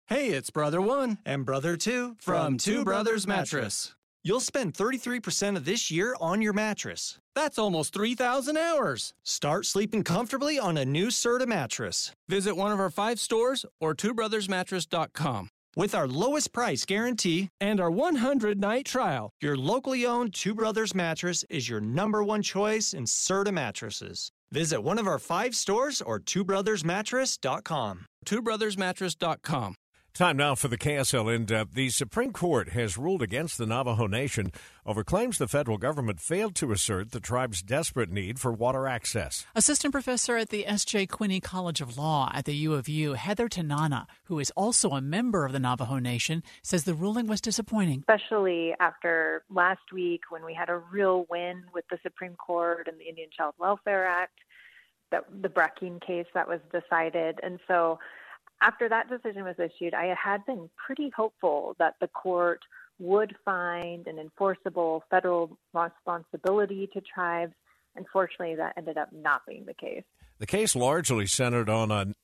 Hey, it's Brother 1 and Brother 2 from Two Brothers Mattress. You'll spend 33% of this year on your mattress. That's almost 3,000 hours. Start sleeping comfortably on a new Serta mattress. Visit one of our 5 stores or twobrothersmattress.com. With our lowest price guarantee and our 100-night trial, your locally owned Two Brothers mattress is your #1 choice in Serta mattresses. Visit one of our 5 stores or twobrothersmattress.com. twobrothersmattress.com. Time now for the KSL In-Depth. The Supreme Court has ruled against the Navajo Nation over claims the federal government failed to assert the tribe's desperate need for water access. Assistant professor at the S.J. Quinney College of Law at the U of U, Heather Tanana, who is also a member of the Navajo Nation, says the ruling was disappointing. Especially after last week when we had a real win with the Supreme Court and the Indian Child Welfare Act, the Brecken case that was decided. And so after that decision was issued, I had been pretty hopeful that the court would find an enforceable federal responsibility to tribes. Unfortunately, that ended up not being the case. The case largely centered on an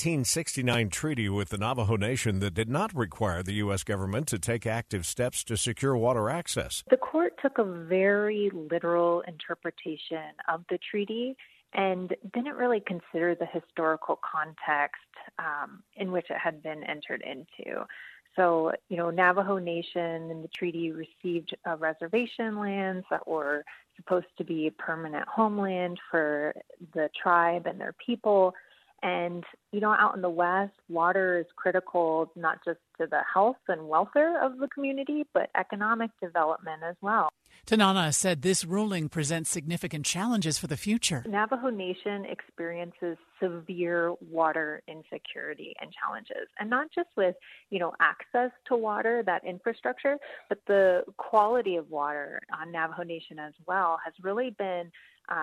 1869 treaty with the Navajo Nation that did not require the U.S. government to take active steps to secure water access. The court took a very literal interpretation of the treaty and didn't really consider the historical context in which it had been entered into. So, Navajo Nation and the treaty received reservation lands that were supposed to be permanent homeland for the tribe and their people. And, out in the West, water is critical not just to the health and welfare of the community, but economic development as well. Tanana said this ruling presents significant challenges for the future. Navajo Nation experiences severe water insecurity and challenges, and not just with, access to water, that infrastructure, but the quality of water on Navajo Nation as well has really been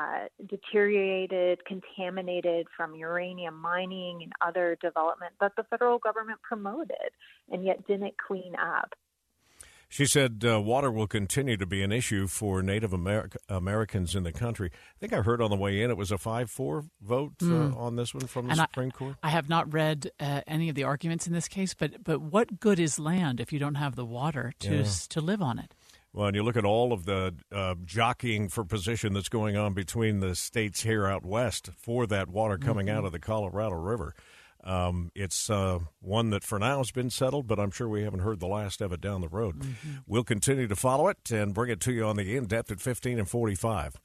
deteriorated, contaminated from uranium mining and other development that the federal government promoted and yet didn't clean up. She said water will continue to be an issue for Native Americans in the country. I think I heard on the way in it was a 5-4 vote on this one from the Supreme Court. I have not read any of the arguments in this case, but what good is land if you don't have the water to live on it? Well, and you look at all of the jockeying for position that's going on between the states here out west for that water coming out of the Colorado River. It's one that for now has been settled, but I'm sure we haven't heard the last of it down the road. We'll continue to follow it and bring it to you on the In-Depth at 15 and 45.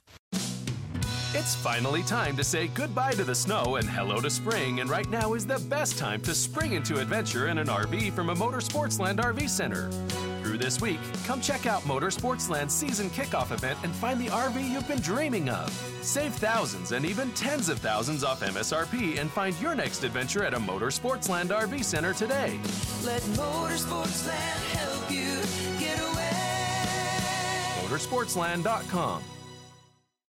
It's finally time to say goodbye to the snow and hello to spring, and right now is the best time to spring into adventure in an RV from a Motorsportsland RV Center. Through this week, come check out Motorsportsland's season kickoff event and find the RV you've been dreaming of. Save thousands and even tens of thousands off MSRP and find your next adventure at a Motorsportsland RV Center today. Let Motorsportsland help you get away. Motorsportsland.com.